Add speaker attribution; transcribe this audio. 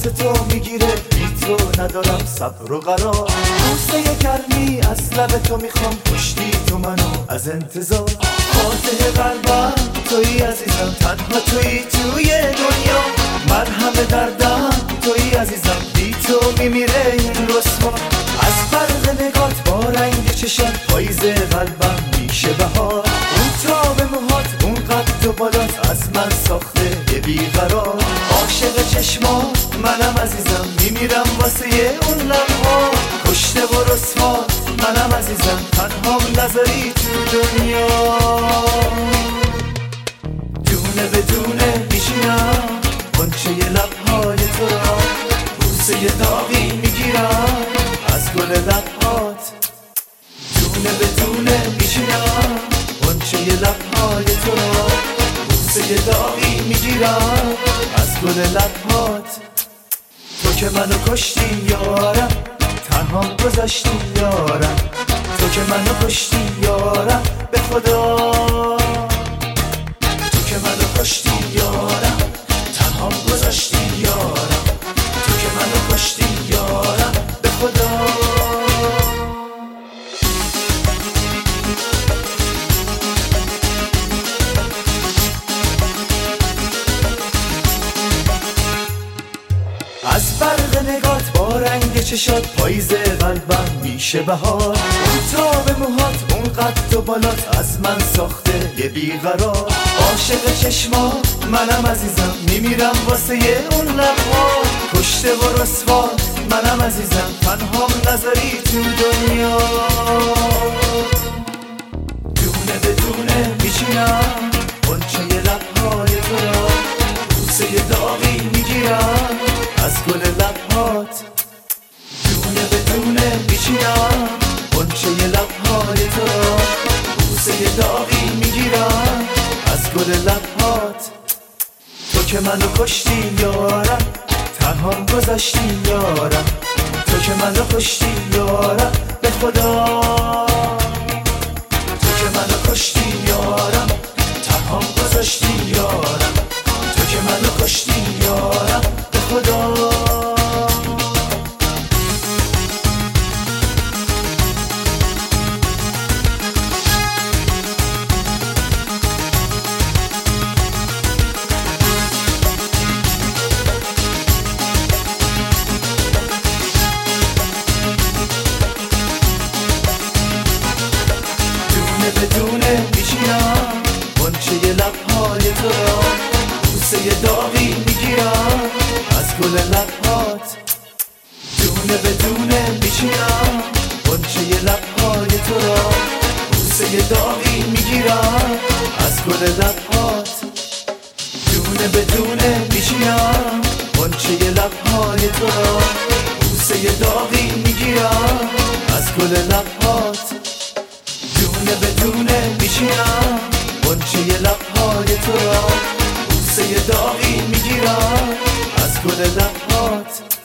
Speaker 1: واسه تو میگیره، بی تو ندارم صبر و قرار. بوسه گرمی از لب تو میخوام، کشتی تو منو از انتظار. فاتح قلبم تویی عزیزم، تنها تویی توی دنیا. مرهم دردم تویی عزیزم، بی تو میمیره این رسوا. از فرق نگات با رنگ چشات، پاییز قلبم میشه بهار. اون تاب موهات، اون قد و بالات، از من ساخته یه بیقرار. عاشق چشمات منم عزیزم، میمیرم واسه اون لبها. کشته و رسوات منم عزیزم، تنهام نذاری تو دنیا. دونه به دونه میشینم غنچه لبهای تو را، بوسه داغی میگیرم از گل لبهات. دونه به دونه میشینم غنچه لبهای تو را، بوسه داغی میگیرم از گل لبهات. تو که منو کشتی یارم، تنها گذاشتی یارم. تو که منو کشتی یارم به خدا. تو که منو کشتی یارم، تنها گذاشتی یارم. تو که منو کشتی یارم به خدا. از برق نگات با رنگ چشات، پاییز قلبم میشه بهار. اون تاب موهات، اون قد و بالات، از من ساخته یه بیقرار. عاشق چشمات منم عزیزم، میمیرم واسه اون لبها. کشته و رسوات منم عزیزم، تنهام نذاری تو دنیا. دونه به دونه میچینم غنچه لبهای تو را، بوسه داغی میگیرم از گل لبهات. دونه به دونه میچینم غنچه لبهای تو را، بوسه داغی میگیرم از گل لبهات. تو که منو کشتی یارم، تنها گذاشتی یارم. تو که منو کشتی یارم به خدا. تو که منو کشتی یارم، تنها گذاشتی یارم. تو که منو کشتی یارم به خدا. دونه به دونه میچینم غنچه لبهای تو را، بوسه داغی میگیرم از گل لبهات. دونه به دونه میچینم غنچه لبهای تو را، بوسه داغی میگیرم از گل لبهات. دونه به دونه میچینم غنچه لبهای تو را، بوسه داغی میگیرم از گل لبهات. دونه به دونه میچینم غنچه لبهای تو را، بوسه داغی میگیرم از گل لبهات.